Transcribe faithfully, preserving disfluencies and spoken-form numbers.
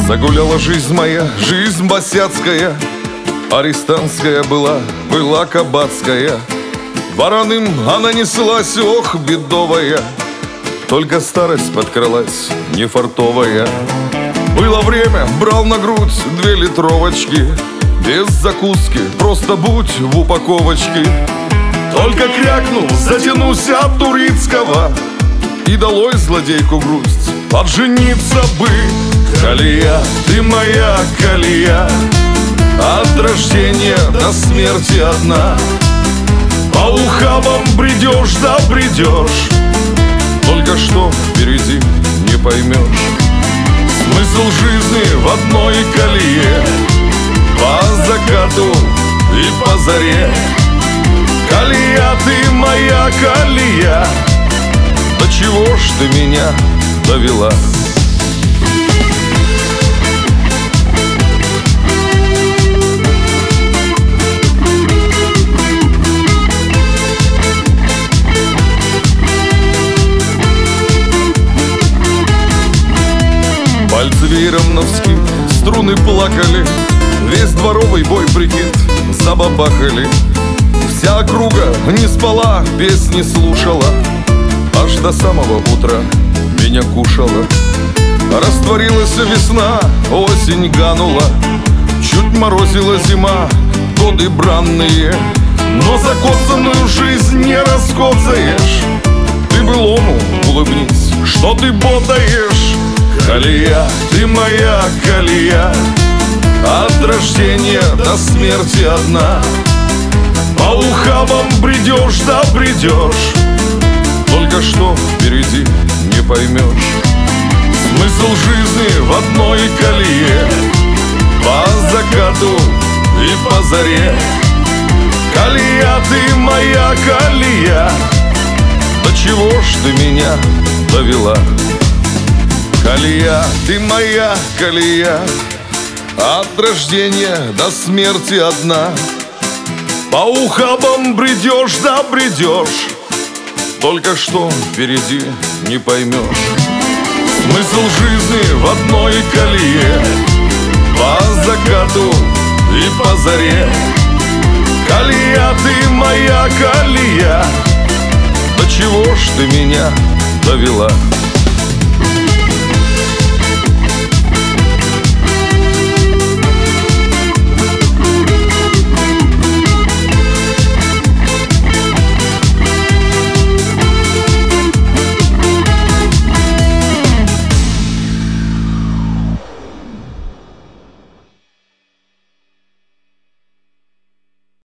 Загуляла жизнь моя, жизнь босяцкая, арестантская была, была кабацкая. Вороным она неслась, ох, бедовая, только старость подкралась, нефартовая. Было время, брал на грудь две литровочки, без закуски, просто будь в упаковочке. Только крякнул, затянусь от турецкого, и долой злодейку грусть, поджениться бы. Колея, ты моя колея, от рождения до смерти одна. По ухабам бредешь, да бредешь, только что впереди не поймешь. Смысл жизни в одной колее, по закату и по заре. Колея, ты моя колея, до чего ж ты меня довела? Пальцы веером навскид, струны плакали, весь дворовый бой прикид забабахали. Вся округа не спала, песни слушала, аж до самого утра меня кушала. Растворилась весна, осень ганула, чуть морозила зима, годы бранные. Но закоцанную жизнь не раскоцаешь, ты былому улыбнись, что ты бодаешь. Колея, ты моя колея, от рождения до смерти одна. По ухабам бредешь, да бредешь, только что впереди не поймешь. Смысл жизни в одной колее, по закату и по заре. Колея, ты моя колея, до чего ж ты меня довела? Колея, ты моя колея, от рождения до смерти одна. По ухабам бредешь, да бредешь, только что впереди не поймешь. Смысл жизни в одной колее, по закату и по заре. Колея, ты моя колея, до чего ж ты меня довела?